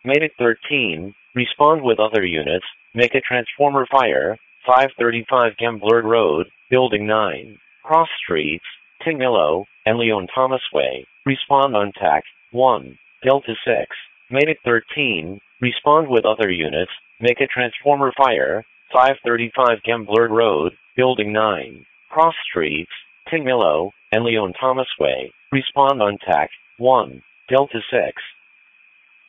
Medic 13, respond with other units, make a transformer fire, 535 Gembler Road, Building 9, Cross Streets, Tingmillo, and Leon Thomas Way, respond on TAC 1, Delta 6. Medic 13, respond with other units, make a transformer fire, 535 Gembler Road, Building 9, Cross Streets, Tingmillo, and Leon Thomas Way, respond on TAC 1, Delta 6.